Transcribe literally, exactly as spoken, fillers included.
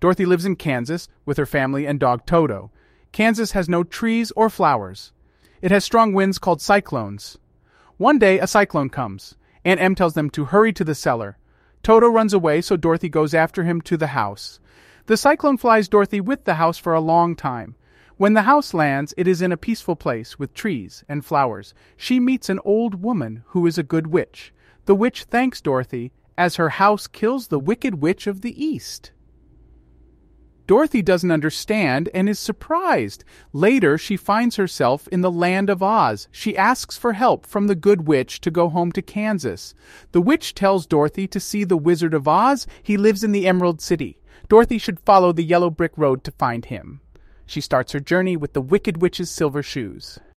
Dorothy lives in Kansas with her family and dog Toto. Kansas has no trees or flowers. It has strong winds called cyclones. One day, a cyclone comes. Aunt Em tells them to hurry to the cellar. Toto runs away, so Dorothy goes after him to the house. The cyclone flies Dorothy with the house for a long time. When the house lands, it is in a peaceful place with trees and flowers. She meets an old woman who is a good witch. The witch thanks Dorothy as her house kills the wicked witch of the East. Dorothy doesn't understand and is surprised. Later, she finds herself in the land of Oz. She asks for help from the good witch to go home to Kansas. The witch tells Dorothy to see the Wizard of Oz. He lives in the Emerald City. Dorothy should follow the yellow brick road to find him. She starts her journey with the Wicked Witch's silver shoes.